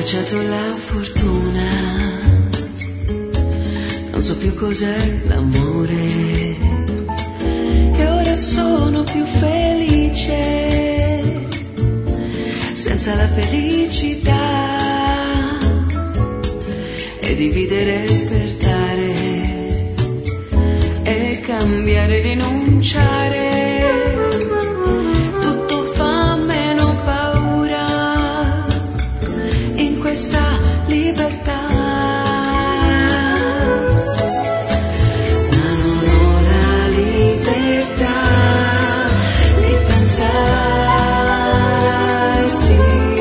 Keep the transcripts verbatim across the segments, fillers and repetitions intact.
baciato la fortuna, non so più cos'è l'amore, e ora sono più felice, senza la felicità, e dividere per dare, e cambiare, rinunciare. Questa libertà, ma non ho la libertà di pensarti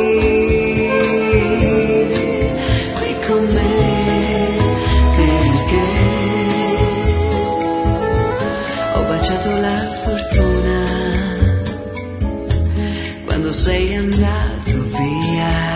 qui con me, perché ho baciato la fortuna quando sei andato via.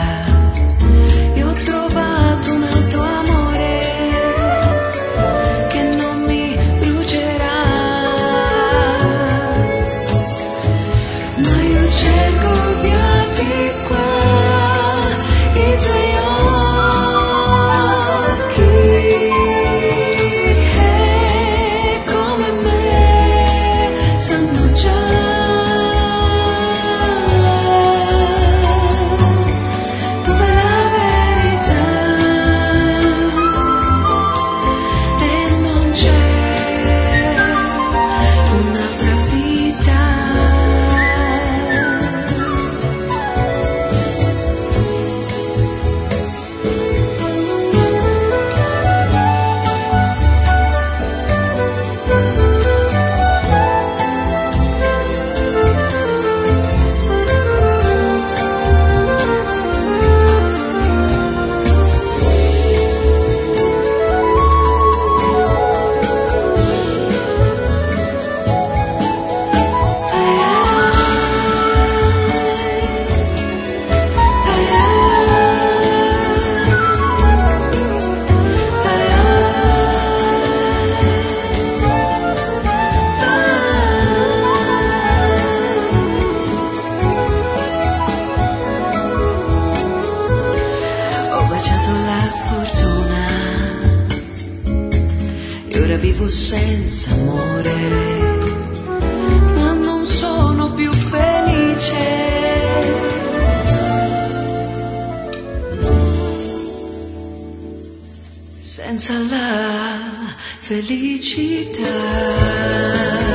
Ora vivo senza amore, ma non sono più felice, senza la felicità.